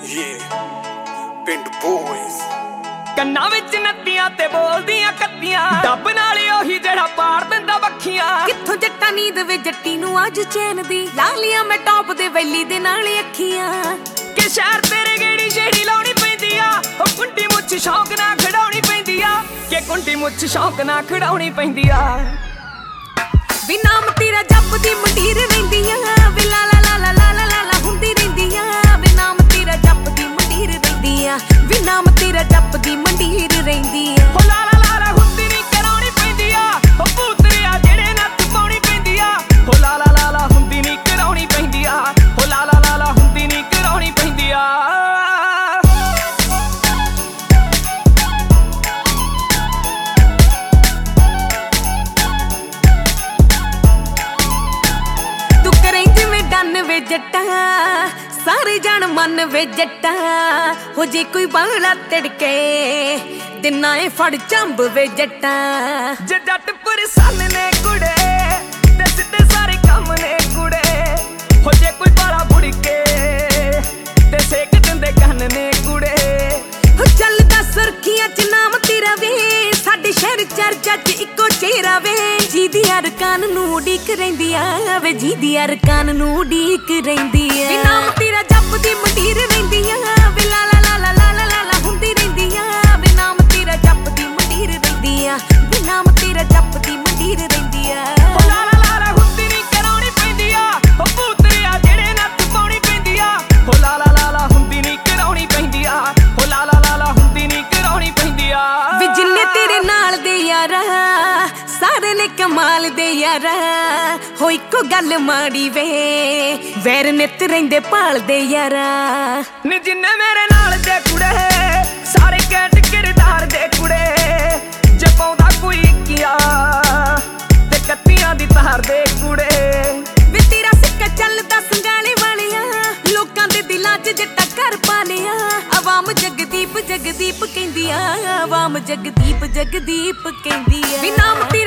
ਪਿੰਡ ਬੋਇਜ਼ ਕੰਨਾਂ ਵਿੱਚ ਨੱਤੀਆਂ ਤੇ ਬੋਲਦੀਆਂ ਕੱਤੀਆਂ ਡੱਬ ਨਾਲ ਉਹੀ ਜਿਹੜਾ ਪਾੜ ਦਿੰਦਾ ਬੱਖੀਆਂ। ਕਿੱਥੋਂ ਜੱਟਾਂ ਨੀਂਦ ਵੇ ਜੱਟੀ ਨੂੰ ਅੱਜ ਚੈਨ ਦੀ ਲਾਲੀਆਂ ਮੈਂ ਟੌਪ ਦੇ ਵੈਲੀ ਦੇ ਨਾਲ ਅੱਖੀਆਂ। ਕਿ ਸ਼ਹਿਰ ਤੇਰੇ ਗੇੜੀ ਜਿਹੜੀ ਲਾਉਣੀ ਪੈਂਦੀ ਆ ਉਹ ਕੁੰਡੀ ਮੁੱਛ ਸ਼ੌਂਕ ਨਾਲ ਖੜਾਉਣੀ ਪੈਂਦੀ ਆ ਕਿ ਕੁੰਡੀ ਮੁੱਛ ਸ਼ੌਂਕ ਨਾਲ ਖੜਾਉਣੀ ਪੈਂਦੀ ਆ। ਵੀ ਨਾਮ ਤੇਰਾ ਜਪਦੀ ਮੰਡੀਰ ਰਹਿੰਦੀ ਆ ਵੀ ਲਾ ਲਾ ਲਾ ਲਾ ਲਾ ਲਾ ਲਾ ਹੁੰਦੀ ਰਹਿੰਦੀ ਆ। ਵੀ ਨਾਮ ਤੇਰਾ ਜਪਦੀ ਮੰਡੀਰ ਰਹਿੰਦੀ ਆ ਵੀ ਨਾਮ ਤੇਰਾ ਜਪਦੀ ਮੰਡੀਰ ਰਹਿੰਦੀ ਆ। ਹੋ ਲਾ ਲਾ ਲਾ ਲਾ ਹੁੰਦੀ ਨਹੀਂ ਕਰਾਉਣੀ ਪੈਂਦੀ ਆ ਉਹ ਭੂਤਰਿਆ ਜਿਹੜੇ ਨੱਥ ਪਾਉਣੀ ਪੈਂਦੀ ਆ। ਹੋ ਲਾ ਲਾ ਲਾ ਲਾ ਹੁੰਦੀ ਨਹੀਂ ਕਰਾਉਣੀ ਪੈਂਦੀ ਆ। ਹੋ ਲਾ ਲਾ ਲਾ ਲਾ ਹੁੰਦੀ ਨਹੀਂ ਕਰਾਉਣੀ ਪੈਂਦੀ ਆ। ਵੇ ਜੱਟਾ ਸਾਰੇ ਜਾਣ ਮਨ ਵੇ ਜੱਟਾ ਹੋ ਜੇ ਕੋਈ ਬਾਹਲਾ ਤੜਕੇ ਦਿਨਾਂ ਏ ਫੜ ਚੰਬ ਵੇ ਜੱਟਾ। ਜੇ ਜੱਟ ਪਰੇਸ਼ਾਨ ਨੇ ਕੁੜੇ ਤੇ ਸਿੱਧੇ ਸਾਰੇ ਕੰਮ ਨੇ ਕੁੜੇ ਹੋ ਜੇ ਕੋਈ ਬਾਲਾ ਬੁੜਕੇ ਤੇ ਸੇਕ ਦਿੰਦੇ ਕੰਨ ਨੇ ਕੁੜੇ। ਹੋ ਚੱਲਦਾ ਸੁਰਖੀਆਂ ਚ ਨਾਮ ਤੇਰਾ ਵੇ ਸਾਡੇ ਸ਼ਹਿਰ ਚਰਚਾ ਚ ਇੱਕੋ ਚਿਹਰਾ ਵੇ। ਜਿਹਦੀ ਅਰਕਾਨ ਨੂੰ ਉਡੀਕ ਰਹਿੰਦੀ ਆ ਵੇ ਜਿਹਦੀ ਅਰਕਾਨ ਨੂੰ ਉਡੀਕ ਰਹਿੰਦੀ ਆ। ਵੀ ਨਾਮ ਤੇਰਾ ਜਪਦੀ ਮੰਡੀਰ ਰਹਿੰਦੀ ਆ ਵੀ ਲਾ ਲਾ ਲਾ ਲਾ ਲਾ ਲਾ ਲਾ ਹੁੰਦੀ ਰਹਿੰਦੀ ਆ। ਵੀ ਨਾਮ ਤੇਰਾ ਜਪਦੀ ਮੰਡੀਰ ਰਹਿੰਦੀ ਆ ਵੀ ਨਾਮ ਤੇਰਾ ਜਪਦੀ ਮੰਡੀਰ ਰਹਿੰਦੀ ਆ। ਹੋ ਲਾ ਲਾ ਲਾ ਲਾ ਹੁੰਦੀ ਨਹੀਂ ਕਰਾਉਣੀ ਪੈਂਦੀ ਆ ਉਹ ਭੂਤਰਿਆ ਜਿਹੜੇ ਨੱਥ ਪਾਉਣੀ ਪੈਂਦੀ ਆ। ਹੋ ਲਾ ਲਾ ਲਾ ਲਾ ਹੁੰਦੀ ਨਹੀਂ ਕਰਾਉਣੀ ਪੈਂਦੀ ਆ। ਹੋ ਲਾ ਲਾ ਲਾ ਲਾ ਹੁੰਦੀ ਨਹੀਂ ਕਰਾਉਣੀ ਪੈਂਦੀ ਆ। ਵੀ ਜਿੰਨੇ ਤੇਰੇ ਨਾਲ ਦੇ ਯਾਰਾ ਸਾਰੇ ਨੇ ਕਮਾਲ ਦੇ ਯਾਰਾ ਹੋ ਇੱਕੋ ਗੱਲ ਮਾੜੀ ਵੇ ਵੈਰ ਨਿੱਤ ਰਹਿੰਦੇ ਭਾਲਦੇ ਯਾਰਾ। ਨੀ ਜਿੰਨੇ ਮੇਰੇ ਨਾਲ ਦੇ ਕੁੜੇ ਸਾਰੇ ਕੈਂਟ ਕਿਰਦਾਰ ਦੇ ਕੁੜੇ ਜੇ ਪਾਉਂਦਾ ਕੋਈ ਕੀਆ ਤੇ ਕੱਤੀਆਂ ਦੀ ਤਾਰ ਦੇ ਕੁੜੇ। ਵੀ ਤੇਰਾ ਸਿੱਕਾ ਚੱਲਦਾ ਸੰਗਾਲੇ ਵਾਲਿਆ ਲੋਕਾਂ ਦੇ ਦਿਲਾਂ 'ਚ ਜੱਟਾ ਘਰ ਪਾ ਲਿਆ। ਆਵਾਮ ਜਗਦੀਪ ਜਗਦੀਪ ਕਹਿੰਦੀ ਆ ਆਵਾਮ ਜਗਦੀਪ ਜਗਦੀਪ ਕਹਿੰਦੀ ਆ। ਵੀ ਨਾਮ